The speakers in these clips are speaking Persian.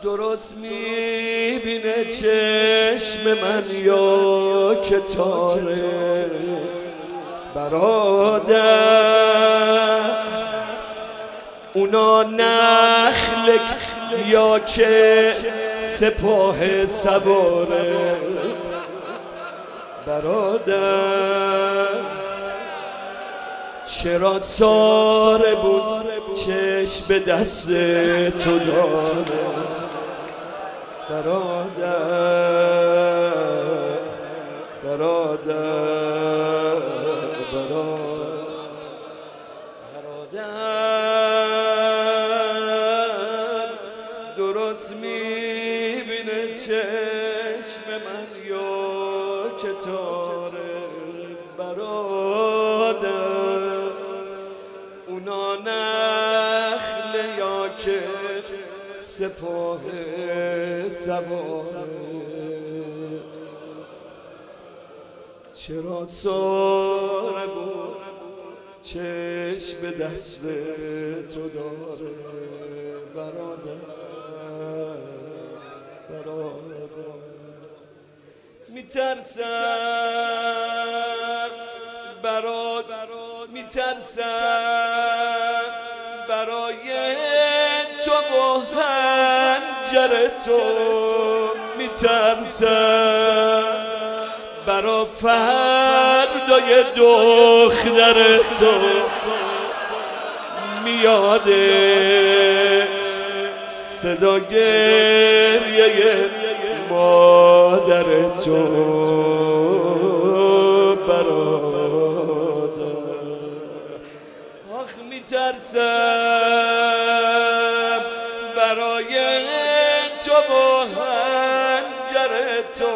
درست میبینه چشم من یا که تاره برادر، اونا نخلک یا که سپاه سواره برادر. چرا ساره بود چشم به دست تو داره برادر، برادر، برادر. درست میبینه چشم من یا که تاره برادر، اونا نخل یا که سپاه سواره. چرا ساره بود چشم به دست تو داره برادر، برادر. میترسم میترسم برای تو با حنجر تو، میترسم برا فردای دختر تو، میادش صدا گریه مادر تو برادر. آخ میترسم برای تو با حنجر تو،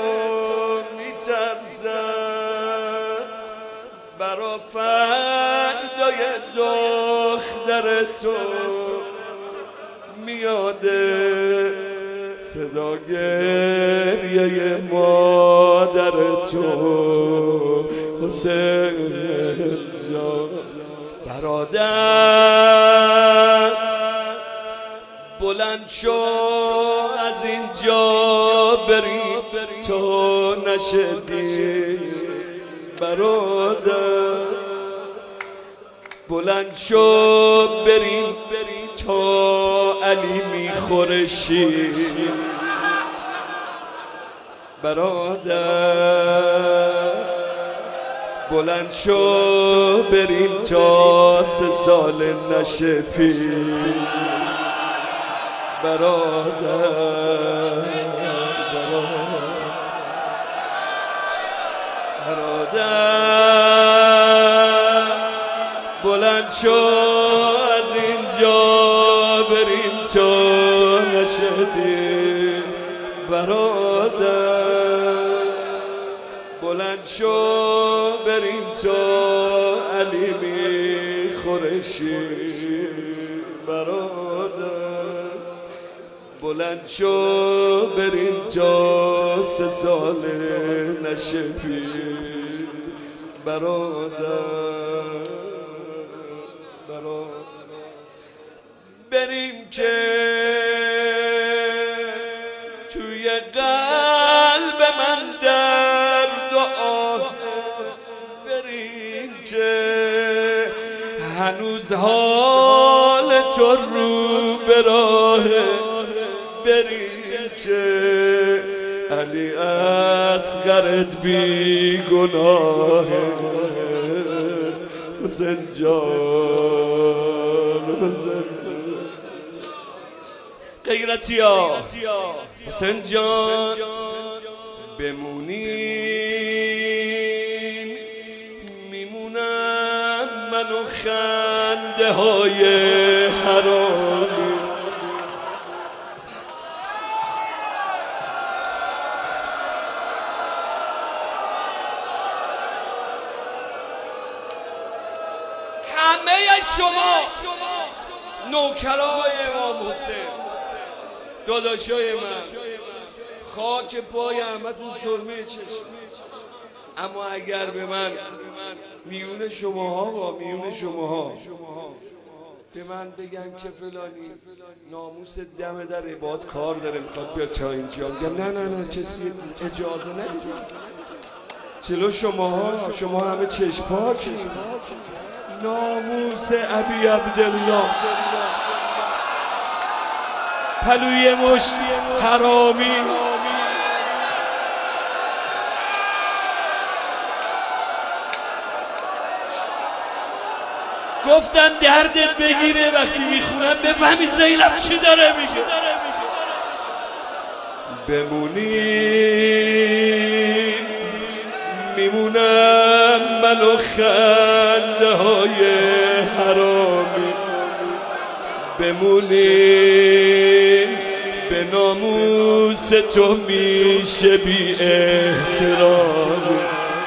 میترسم برا فردای دختر تو، میاده صدا گریه مادر تو حسین جان برادر. بلند شو از اینجا بری تو نشدی برادر، بلند شو بریم تا علی میخوره شیر برادر، بلند شو بریم تا 3 سال نشه پیر برادر، برادر. بلند شو از اینجا بریم تا نشدی برادر، بلند شو بریم تا علی میخوره شیر برادر، بلند شو بریم تا 3 سال نشه پیر برادر، بریم که توی قلب من درد و آه، بریم که هنوز حال تو رو به راهه، بریم که علی اصغرت بی گناهه حسین جان، حسین غیرتی ها حسین جان. بمونیم میمونم من و خنده های حرامی، همه شما نوکرای امام حسین، داداشای من، خاک پای همتون سرمه چشم. اما اگر به من میون شماها به من بگن که فلانی ناموس دم در عباد کار داره میخواد بیا تا اینجا، میگم نه کسی اجازه ندید جلو شما همه چشپاکی. ناموس ابی عبدالله پلوی مشت حرامی گفتم دردت بگیره وقتی میخونم بفهمی زینب چی داره میگه. بمونیم میمونم من و خنده های حرامی، بمونیم به ناموس تو میشه بی احترامی،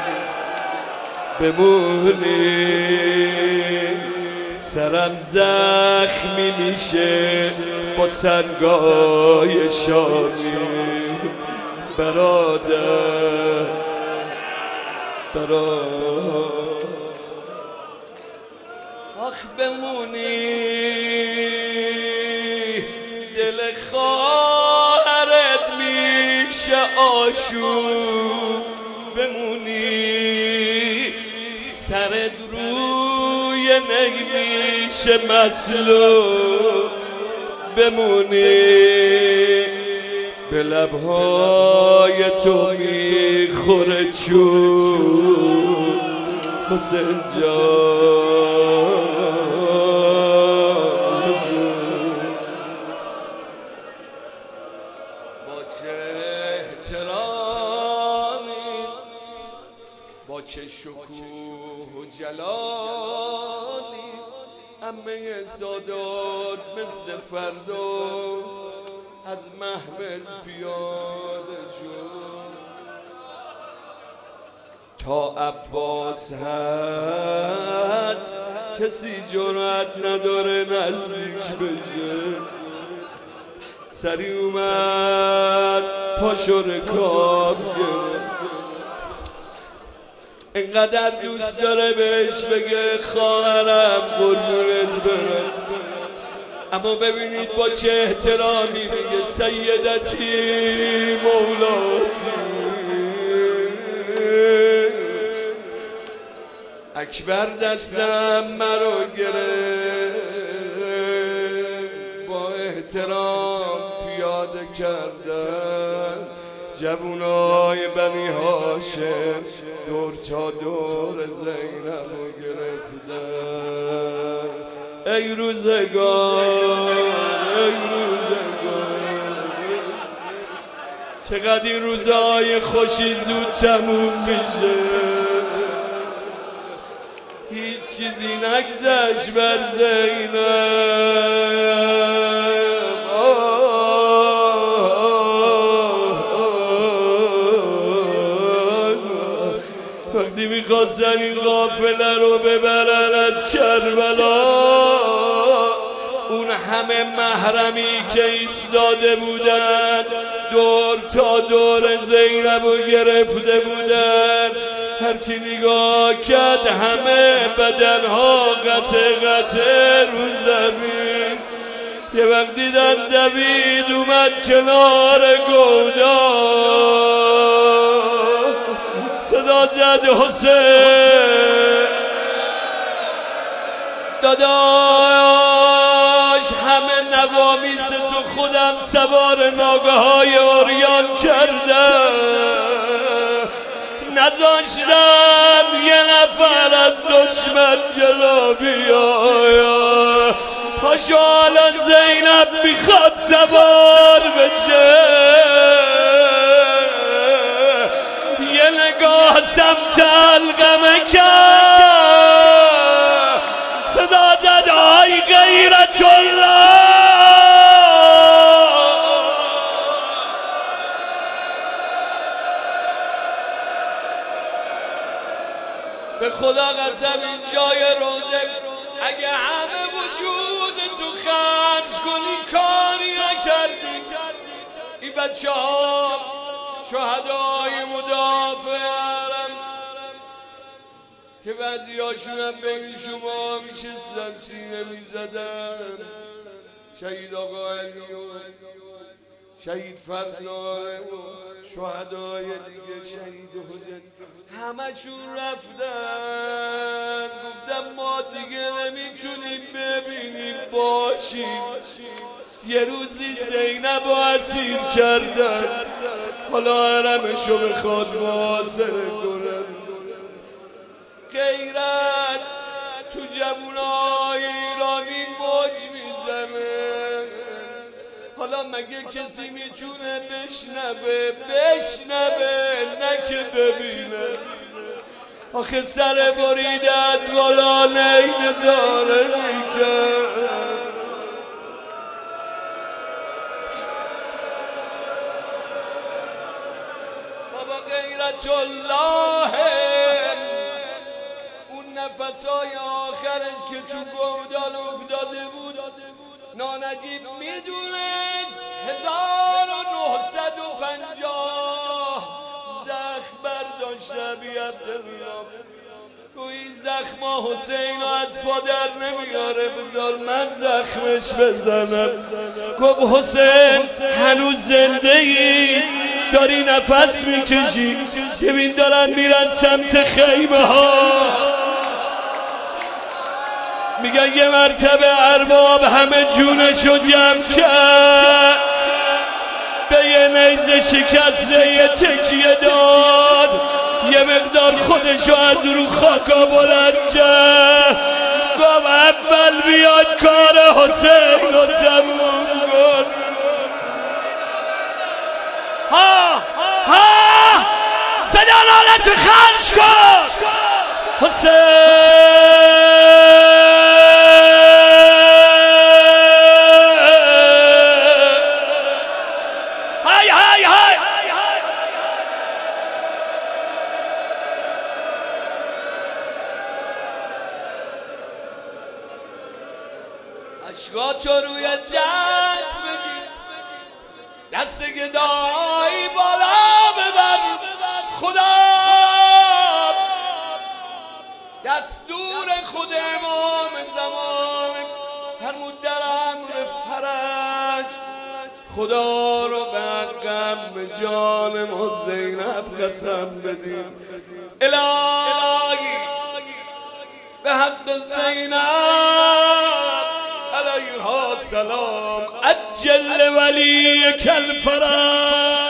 بمونیم سرم زخمی میشه با سنگای شامی. برادر آخ بمونی دل خواهرت میشه آشوب، بمونی سرت روی نی میشه مسلوب، بمونی به لبهای تو میخوره چوب حسین جان. با چه احترامی، با چه شکوه و جلالی، عمه سادات مثل فردا از محمل پیاده شد، تا عباس هست کسی جرأت نداره نزدیک بشه. سری اومد پاشو رکاب گرفت، اینقدر دوست داره بهش بگه خواهرم قربونت برم، اما ببینید با چه احترامی میگه سیدتی مولاتی. اکبر دستم مرا گرفت، با احترام پیاده کردن جوونای بنی هاشم دور تا دور زینب رو گرفتن. ای روزگار ای روزگار، چقدر این روزهای خوشی زود تموم میشه، هیچ چیزی نگذشت بر زینب. وقتی میخواستن این قافله رو ببرن از کربلا، اون همه محرمی که ایستاده بودن دور تا دور زینب رو گرفته بودن، هرچی نگاه کرد همه بدنها قطع قطع رو زمین. یه وقت دیدن دوید اومد کنار گودا، صدا زد حسین داداش، همه نوامیس تو خودم سوار ناگه های اوریان کردم، نذاشتم یه نفر از دشمن جلو بیاید. پاشو الان زینب میخواد سوار بشه، یه نگاه سمت القمه کرد، صدا زد آی غیرت الله. به خدا قسم این جای روزه اگه همه وجود تو خرج کنی کاری نکردی. این بچه ها شهدای مدافع که بعضی هاشونم بین شما میشستن سینه میزدن. شهید آقا علیون، شهید فرزانه و شهدای دیگه، شهید حجت، همشون رفتن. گفتم ما دیگه نمیتونیم ببینیم باشیم. یه روزی زینب رو اسیر کردن، حالا حرمشو بخواد محاصره کنن. غیرت تو جوانای ایرانی موج میزنه. حالا مگه کسی میتونه بشنوه نه که ببینه؟ آخه سر بریده از بالا نینه داره میکرد. بابا غیرت الله اون نفسای آخرش که تو گودال افتاده بود، نانجیب میدونست 1950 زخم برداشته بی عبدالله. گویی زخم حسین از پا در نمیاره، بذار من زخمش بزنم. گفت حسین هنوز زنده ای؟ داری نفس میکشی؟ ببین دارن میرن سمت خیمه ها. میگن یه مرتبه ارباب همه جونشو جمع کرد، به یه نیزه شکسته یه تکیه داد، یه مقدار خودشو از رو خاکا بلند کرد. گفت اول بیاد کار حسین رو تموم کن. ها صدا نالت خرج کن حسین. اشکاتو روی دست بگیر، دست گدایی بالا ببر. خدا دستور خود امام زمان فرمود در امر فرج، خدا رو به حقم به جان زینب قسم بدیم. الهی به حق زینب علیها سلام عجل ولی کل فرج.